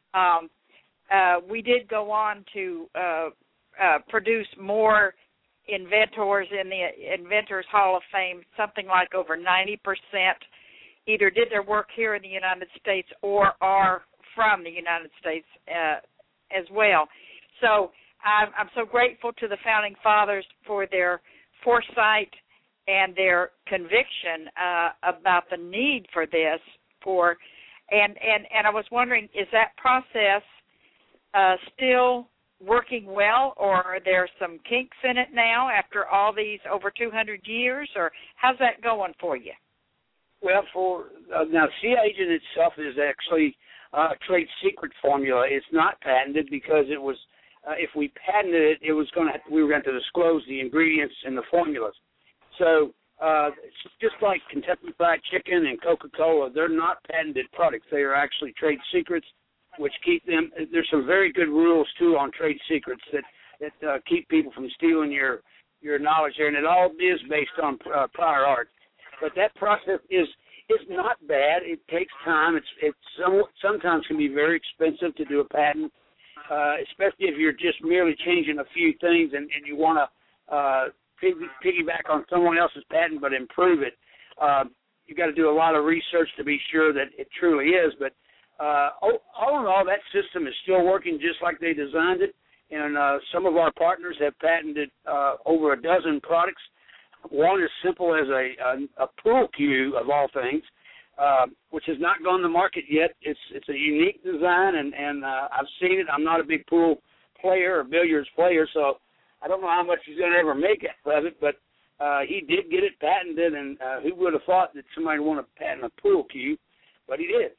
we did go on to produce more inventors in the Inventors Hall of Fame. Something like over 90% either did their work here in the United States or are from the United States as well. So I'm so grateful to the Founding Fathers for their foresight and their conviction about the need for this. And I was wondering, is that process still working well, or are there some kinks in it now after all these over 200 years, or how's that going for you? Well, now C. agent itself is actually a trade secret formula. It's not patented because it was, if we patented it, we were going to disclose the ingredients and the formulas. So it's just like Kentucky Fried Chicken and Coca-Cola, they're not patented products. They are actually trade secrets, which keep them. There's some very good rules too on trade secrets that keep people from stealing your knowledge there, and it all is based on prior art. But that process is not bad. It takes time. It's sometimes can be very expensive to do a patent, especially if you're just merely changing a few things and you want to piggyback on someone else's patent but improve it. You got to do a lot of research to be sure that it truly is. But all in all, that system is still working just like they designed it. And some of our partners have patented over a dozen products. One as simple as a pool cue, of all things, which has not gone to market yet. It's a unique design, and I've seen it. I'm not a big pool player or billiards player, so I don't know how much he's going to ever make of it, but he did get it patented, and who would have thought that somebody would want to patent a pool cue, but he did.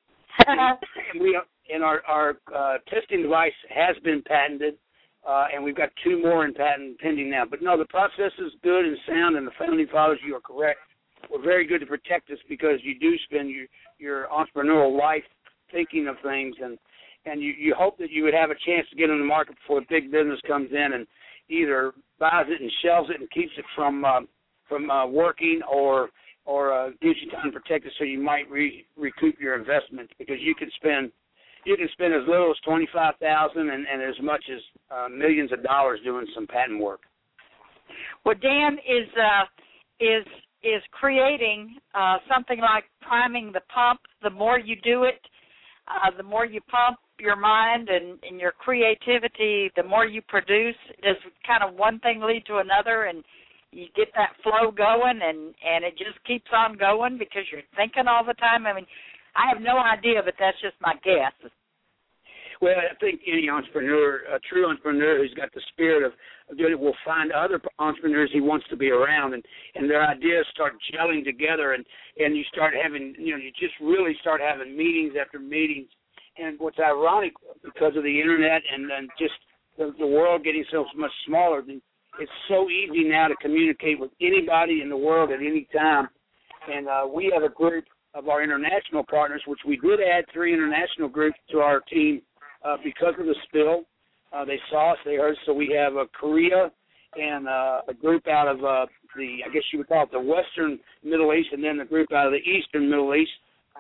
And our testing device has been patented, and we've got 2 more in patent pending now. But no, the process is good and sound, and the Founding Fathers, you are correct, were very good to protect us because you do spend your entrepreneurial life thinking of things, and you hope that you would have a chance to get in the market before big business comes in and either buys it and shelves it and keeps it from working or gives you time to protect it so you might recoup your investment, because you can spend as little as $25,000 and as much as millions of dollars doing some patent work. Well, Dan is creating something like priming the pump. The more you do it, the more you pump your mind and your creativity, the more you produce, does kind of one thing lead to another, and you get that flow going, and it just keeps on going because you're thinking all the time? I mean, I have no idea, but that's just my guess. Well, I think any entrepreneur, a true entrepreneur who's got the spirit of doing it, will find other entrepreneurs he wants to be around, and their ideas start gelling together, and you start having, you just really start having meetings after meetings. And what's ironic, because of the internet and then just the world getting so much smaller, it's so easy now to communicate with anybody in the world at any time. And we have a group of our international partners, which we did add 3 international groups to our team because of the spill. They saw us, they heard us. So we have Korea and a group out of I guess you would call it the Western Middle East, and then the group out of the Eastern Middle East.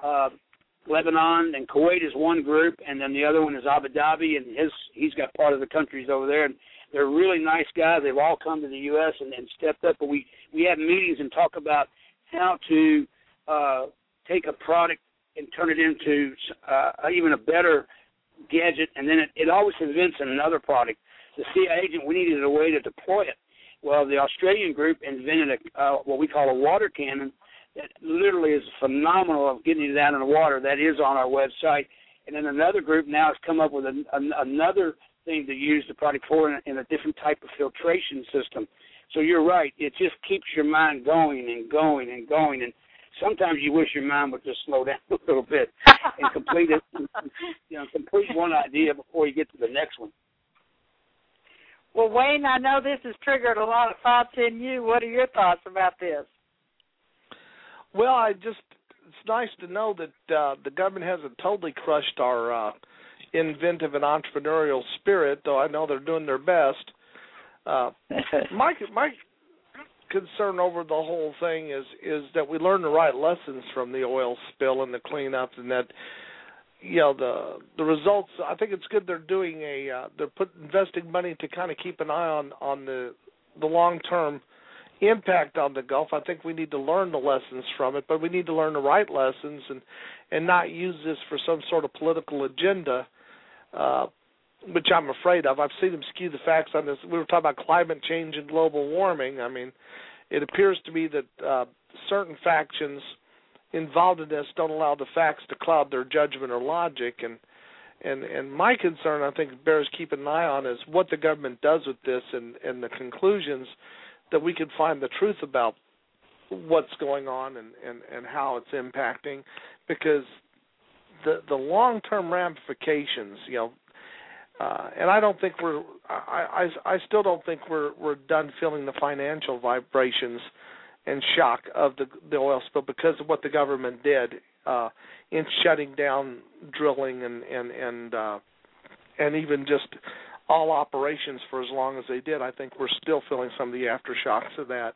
Lebanon and Kuwait is one group, and then the other one is Abu Dhabi, and he's got part of the countries over there. And they're really nice guys. They've all come to the U.S. and stepped up. But we have meetings and talk about how to take a product and turn it into even a better gadget, and then it always invents another product. The CIA agent, we needed a way to deploy it. Well, the Australian group invented what we call a water cannon that literally is phenomenal of getting it out in the water. That is on our website. And then another group now has come up with another thing to use the product for in a different type of filtration system. So you're right. It just keeps your mind going and going and going. And sometimes you wish your mind would just slow down a little bit and complete it, complete one idea before you get to the next one. Well, Wayne, I know this has triggered a lot of thoughts in you. What are your thoughts about this? Well, it's nice to know that the government hasn't totally crushed our inventive and entrepreneurial spirit, though I know they're doing their best. My concern over the whole thing is that we learn the right lessons from the oil spill and the cleanup, and that the results. I think it's good they're doing they're investing money to kind of keep an eye on the long-term impact on the Gulf. I think we need to learn the lessons from it, but we need to learn the right lessons and not use this for some sort of political agenda, which I'm afraid of. I've seen them skew the facts on this. We were talking about climate change and global warming. I mean, it appears to me that certain factions involved in this don't allow the facts to cloud their judgment or logic. And my concern, I think, bears keeping an eye on is what the government does with this and the conclusions that we can find the truth about what's going on and how it's impacting, because the long-term ramifications, and I don't think I still don't think we're done feeling the financial vibrations and shock of the oil spill because of what the government did in shutting down drilling and even just all operations for as long as they did. I think we're still feeling some of the aftershocks of that,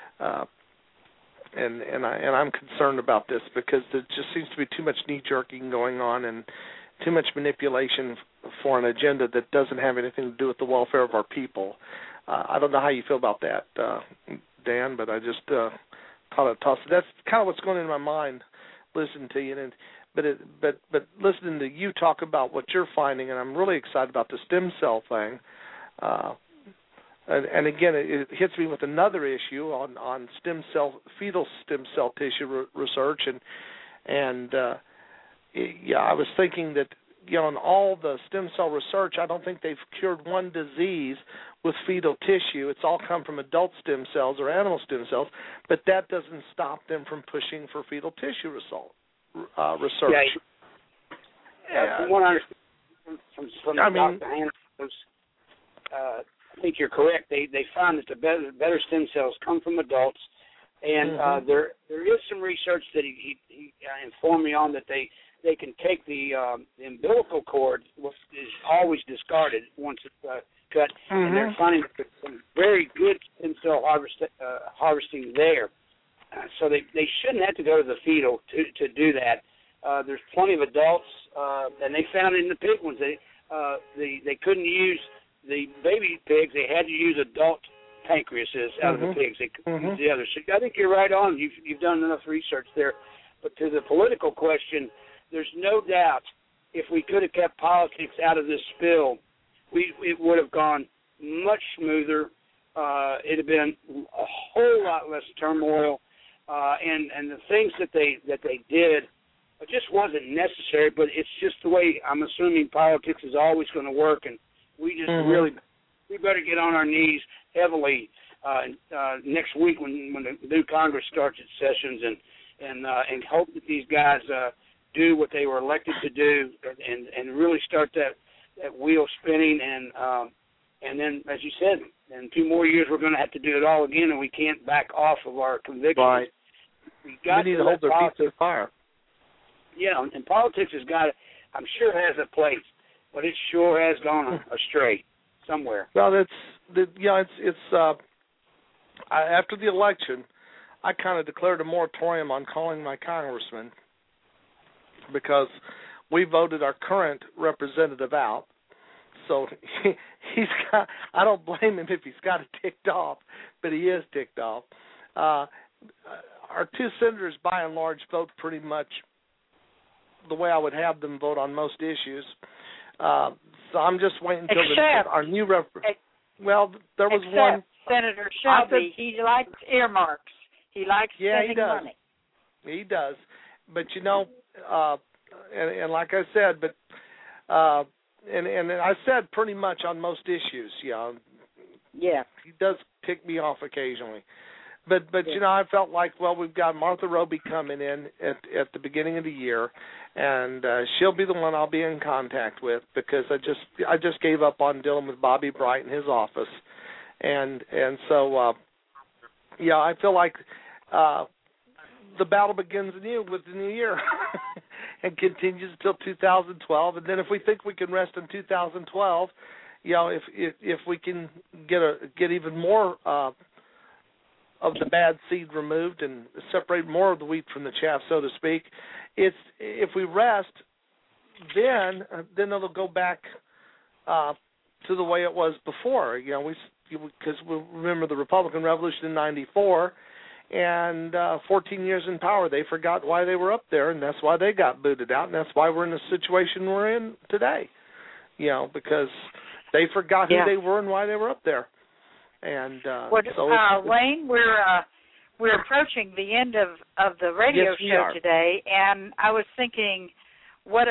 and I'm concerned about this because there just seems to be too much knee-jerking going on and too much manipulation for an agenda that doesn't have anything to do with the welfare of our people. I don't know how you feel about that, Dan, but I just thought I'd toss it. That's kind of what's going in my mind listening to you. But listening to you talk about what you're finding, and I'm really excited about the stem cell thing. And again, it hits me with another issue on fetal stem cell tissue research, and I was thinking that in all the stem cell research, I don't think they've cured one disease with fetal tissue. It's all come from adult stem cells or animal stem cells, but that doesn't stop them from pushing for fetal tissue research. From what I understand from Dr. Hannah, I think you're correct. They find that the better stem cells come from adults, and there is some research that he informed me on that they can take the umbilical cord, which is always discarded once it's cut, and they're finding some very good stem cell harvesting there. So they shouldn't have to go to the fetal to do that. There's plenty of adults, and they found in the pig ones they couldn't use the baby pigs. They had to use adult pancreases out of the pigs. They couldn't use the others. So I think you're right on. You've done enough research there. But to the political question, there's no doubt if we could have kept politics out of this spill, it would have gone much smoother. It'd have been a whole lot less turmoil, and the things that they did just wasn't necessary. But it's just the way I'm assuming politics is always going to work, and we just we better get on our knees heavily next week when the new Congress starts its sessions, and hope that these guys do what they were elected to do, and really start that wheel spinning, and then, as you said, in 2 more years we're going to have to do it all again, and we can't back off of our convictions. Right. We need to hold their feet to the fire. Yeah, and politics has got, I'm sure, has a place, but it sure has gone astray somewhere. Well, it's after the election, I kind of declared a moratorium on calling my congressman because we voted our current representative out. So he's got, I don't blame him if he's got it ticked off, but he is ticked off. Our 2 senators, by and large, vote pretty much the way I would have them vote on most issues. So I'm just waiting until our new well, there was one. Senator Shelby, he likes earmarks. He likes spending money. He does. But, and like I said, but and I said pretty much on most issues, Yeah. He does tick me off occasionally. But I felt like, well, we've got Martha Roby coming in at the beginning of the year, and she'll be the one I'll be in contact with because I just gave up on dealing with Bobby Bright in his office. And so I feel like the battle begins anew with the new year and continues until 2012. And then if we think we can rest in 2012, if we can get even more of the bad seed removed and separate more of the wheat from the chaff, so to speak, if we rest, then it'll go back to the way it was before. Because we remember the Republican Revolution in '94, and 14 years in power, they forgot why they were up there, and that's why they got booted out, and that's why we're in the situation we're in today. Because they forgot who they were and why they were up there. And Wayne, we're approaching the end of the radio show today, and I was thinking, what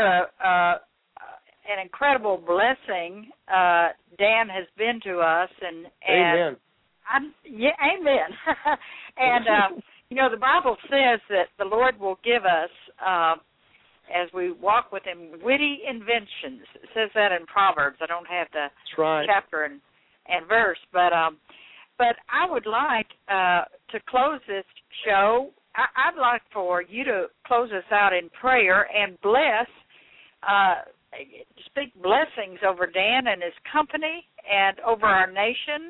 an incredible blessing Dan has been to us, and amen. Amen. And the Bible says that the Lord will give us, as we walk with Him, witty inventions. It says that in Proverbs. I don't have the chapter and verse, but I would like to close this show. I'd like for you to close us out in prayer and speak blessings over Dan and his company and over our nation.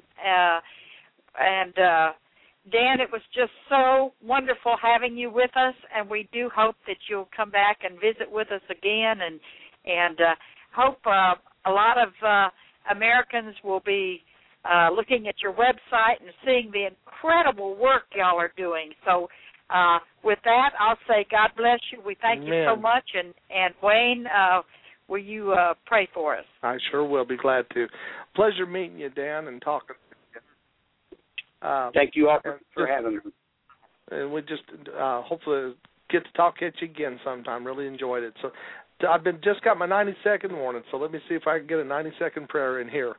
Dan, it was just so wonderful having you with us, and we do hope that you'll come back and visit with us again, and hope a lot of Americans will be looking at your website and seeing the incredible work y'all are doing. So with that, I'll say God bless you. We thank you so much, and Wayne, will you pray for us? I sure will. Be glad to. Pleasure meeting you, Dan, and talking. Thank you all for having me. And we just hopefully get to talk at you again sometime. Really enjoyed it. So I've just got my 90-second warning, so let me see if I can get a 90-second prayer in here.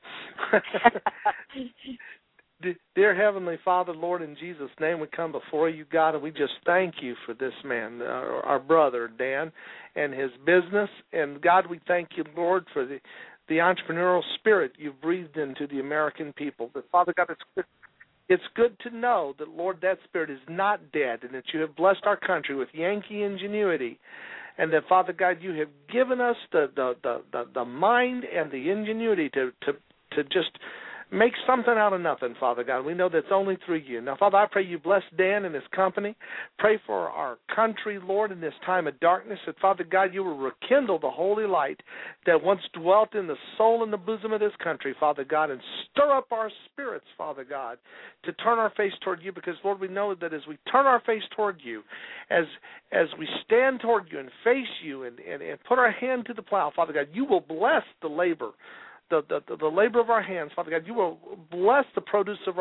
Dear Heavenly Father, Lord, in Jesus' name we come before you, God, and we just thank you for this man, our brother, Dan, and his business. And, God, we thank you, Lord, for the entrepreneurial spirit you've breathed into the American people. But, Father God, it's good to know that, Lord, that spirit is not dead and that you have blessed our country with Yankee ingenuity, and that, Father God, you have given us the mind and the ingenuity to just make something out of nothing, Father God. We know that's only through you. Now, Father, I pray you bless Dan and his company. Pray for our country, Lord, in this time of darkness, that, Father God, you will rekindle the holy light that once dwelt in the soul and the bosom of this country, Father God, and stir up our spirits, Father God, to turn our face toward you, because, Lord, we know that as we turn our face toward you, as we stand toward you and face you and put our hand to the plow, Father God, you will bless the labor, the labor of our hands, Father God. You will bless the produce of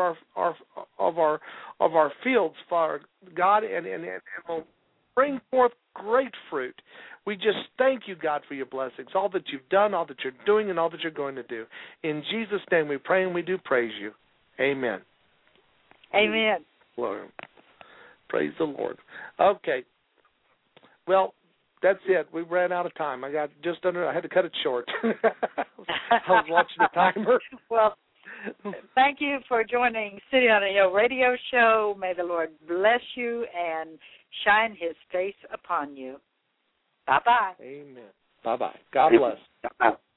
our fields, Father God, and will bring forth great fruit. We just thank you, God, for your blessings, all that you've done, all that you're doing, and all that you're going to do. In Jesus' name we pray and we do praise you. Amen. Amen. Lord. Praise the Lord. Okay. Well, that's it. We ran out of time. I had to cut it short. I was watching the timer. Well, thank you for joining City on a Hill radio show. May the Lord bless you and shine his face upon you. Bye-bye. Amen. Bye-bye. God bless.